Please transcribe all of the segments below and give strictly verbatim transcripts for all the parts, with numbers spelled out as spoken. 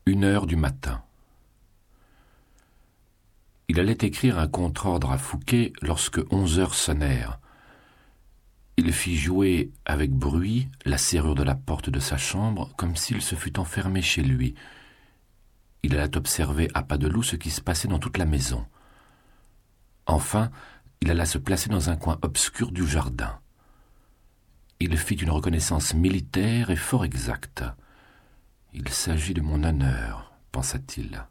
Une heure du matin. Il allait écrire un contre-ordre à Fouqué lorsque onze heures sonnèrent. Il fit jouer avec bruit la serrure de la porte de sa chambre, comme s'il se fût enfermé chez lui. Il alla observer à pas de loup ce qui se passait dans toute la maison. Enfin, il alla se placer dans un coin obscur du jardin. Il fit une reconnaissance militaire et fort exacte. « Il s'agit de mon honneur », pensa-t-il.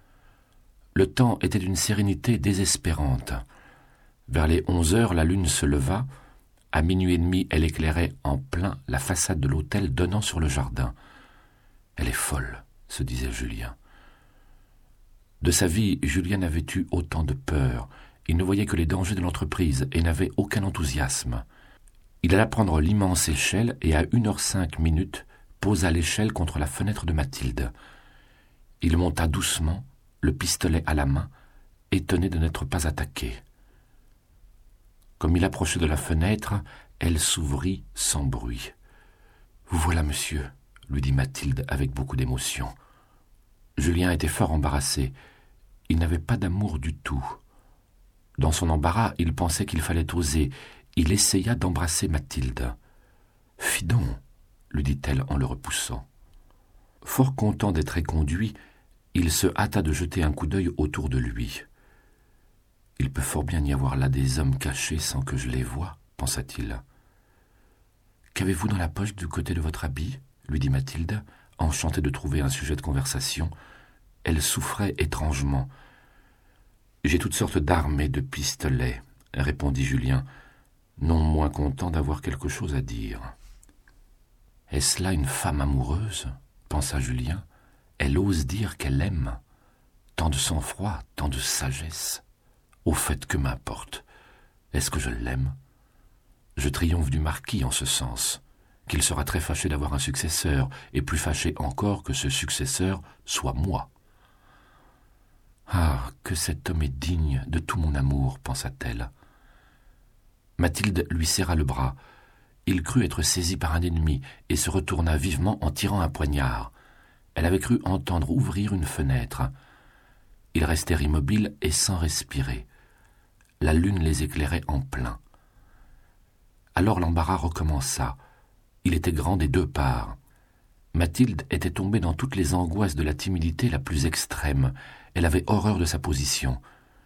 Le temps était d'une sérénité désespérante. Vers les onze heures, la lune se leva. À minuit et demi, elle éclairait en plein la façade de l'hôtel donnant sur le jardin. « Elle est folle », se disait Julien. De sa vie, Julien n'avait eu autant de peur. Il ne voyait que les dangers de l'entreprise et n'avait aucun enthousiasme. Il alla prendre l'immense échelle et à une heure cinq minutes posa l'échelle contre la fenêtre de Mathilde. Il monta doucement, le pistolet à la main, étonné de n'être pas attaqué. Comme il approchait de la fenêtre, elle s'ouvrit sans bruit. « Vous voilà, monsieur », lui dit Mathilde avec beaucoup d'émotion. Julien était fort embarrassé. Il n'avait pas d'amour du tout. Dans son embarras, il pensait qu'il fallait oser. Il essaya d'embrasser Mathilde. « Fi donc !» lui dit-elle en le repoussant. Fort content d'être éconduit, il se hâta de jeter un coup d'œil autour de lui. « Il peut fort bien y avoir là des hommes cachés sans que je les voie, » pensa-t-il. « Qu'avez-vous dans la poche du côté de votre habit ?» lui dit Mathilde, enchantée de trouver un sujet de conversation. Elle souffrait étrangement. « J'ai toutes sortes d'armes et de pistolets, » répondit Julien, non moins content d'avoir quelque chose à dire. « Est-ce là une femme amoureuse ?» pensa Julien. « Elle ose dire qu'elle aime. Tant de sang-froid, tant de sagesse. Au fait, que m'importe. Est-ce que je l'aime ? Je triomphe du marquis en ce sens, qu'il sera très fâché d'avoir un successeur, et plus fâché encore que ce successeur soit moi. Ah, que cet homme est digne de tout mon amour, pensa-t-elle. Mathilde lui serra le bras. Il crut être saisi par un ennemi et se retourna vivement en tirant un poignard. Elle avait cru entendre ouvrir une fenêtre. Ils restèrent immobiles et sans respirer. La lune les éclairait en plein. Alors l'embarras recommença. Il était grand des deux parts. Mathilde était tombée dans toutes les angoisses de la timidité la plus extrême. Elle avait horreur de sa position.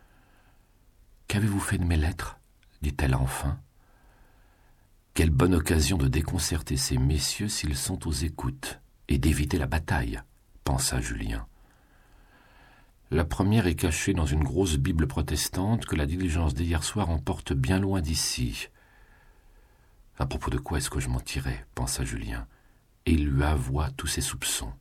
« Qu'avez-vous fait de mes lettres ?» dit-elle enfin. « Quelle bonne occasion de déconcerter ces messieurs s'ils sont aux écoutes, et d'éviter la bataille, » pensa Julien. La première est cachée dans une grosse Bible protestante que la diligence d'hier soir emporte bien loin d'ici. « À propos de quoi est-ce que je mentirais ?» pensa Julien, et il lui avoua tous ses soupçons.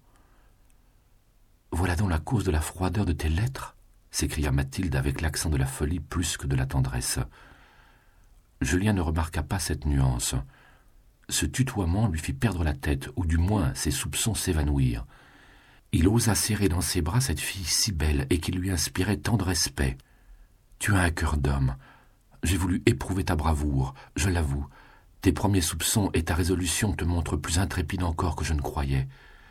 « Voilà donc la cause de la froideur de tes lettres ?» s'écria Mathilde avec l'accent de la folie plus que de la tendresse. Julien ne remarqua pas cette nuance. Ce tutoiement lui fit perdre la tête, ou du moins ses soupçons s'évanouirent. Il osa serrer dans ses bras cette fille si belle et qui lui inspirait tant de respect. « Tu as un cœur d'homme. J'ai voulu éprouver ta bravoure, je l'avoue. Tes premiers soupçons et ta résolution te montrent plus intrépide encore que je ne croyais. »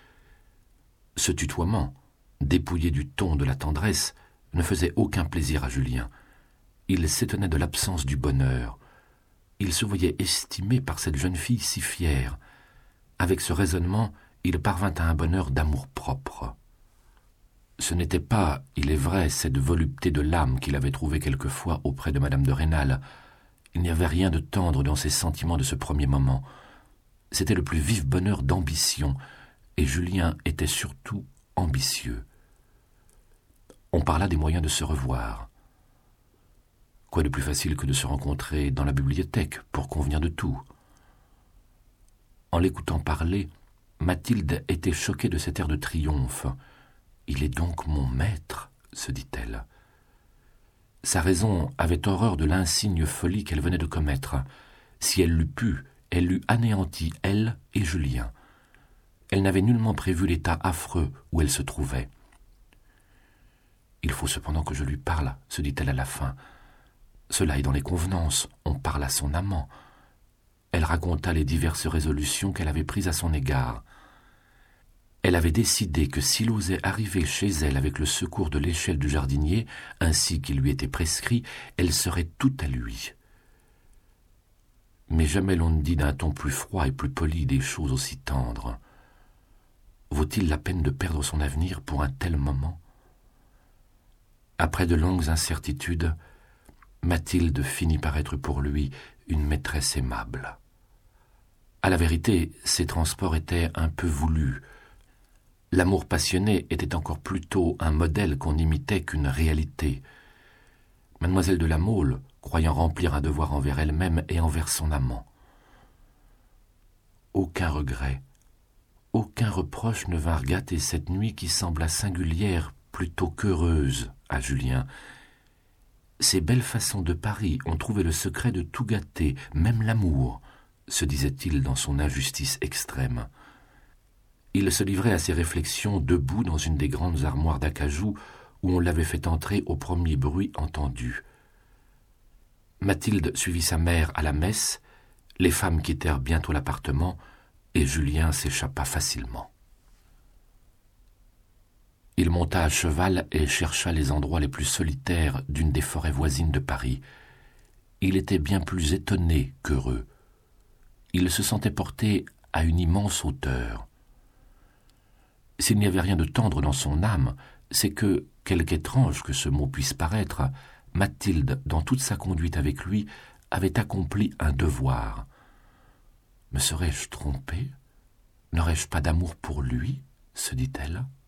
Ce tutoiement, dépouillé du ton de la tendresse, ne faisait aucun plaisir à Julien. Il s'étonnait de l'absence du bonheur. Il se voyait estimé par cette jeune fille si fière. Avec ce raisonnement, il parvint à un bonheur d'amour-propre. Ce n'était pas, il est vrai, cette volupté de l'âme qu'il avait trouvée quelquefois auprès de madame de Rênal. Il n'y avait rien de tendre dans ses sentiments de ce premier moment. C'était le plus vif bonheur d'ambition, et Julien était surtout ambitieux. On parla des moyens de se revoir. Quoi de plus facile que de se rencontrer dans la bibliothèque pour convenir de tout ? En l'écoutant parler, Mathilde était choquée de cet air de triomphe. « Il est donc mon maître », se dit-elle. Sa raison avait horreur de l'insigne folie qu'elle venait de commettre. Si elle l'eût pu, elle l'eût anéanti, elle et Julien. Elle n'avait nullement prévu l'état affreux où elle se trouvait. « Il faut cependant que je lui parle », se dit-elle à la fin. Cela est dans les convenances, on parle à son amant. Elle raconta les diverses résolutions qu'elle avait prises à son égard. Elle avait décidé que s'il osait arriver chez elle avec le secours de l'échelle du jardinier, ainsi qu'il lui était prescrit, elle serait toute à lui. Mais jamais l'on ne dit d'un ton plus froid et plus poli des choses aussi tendres. Vaut-il la peine de perdre son avenir pour un tel moment ? Après de longues incertitudes, Mathilde finit par être pour lui une maîtresse aimable. À la vérité, ces transports étaient un peu voulus. L'amour passionné était encore plutôt un modèle qu'on imitait qu'une réalité. Mademoiselle de La Mole, croyant remplir un devoir envers elle-même et envers son amant. Aucun regret, aucun reproche ne vinrent gâter cette nuit qui sembla singulière plutôt qu'heureuse à Julien. Ces belles façons de Paris ont trouvé le secret de tout gâter, même l'amour, se disait-il dans son injustice extrême. Il se livrait à ses réflexions debout dans une des grandes armoires d'acajou où on l'avait fait entrer au premier bruit entendu. Mathilde suivit sa mère à la messe, les femmes quittèrent bientôt l'appartement et Julien s'échappa facilement. Il monta à cheval et chercha les endroits les plus solitaires d'une des forêts voisines de Paris. Il était bien plus étonné qu'heureux. Il se sentait porté à une immense hauteur. S'il n'y avait rien de tendre dans son âme, c'est que, quelque étrange que ce mot puisse paraître, Mathilde, dans toute sa conduite avec lui, avait accompli un devoir. Me serais-je trompée ? N'aurais-je pas d'amour pour lui ? Se dit-elle.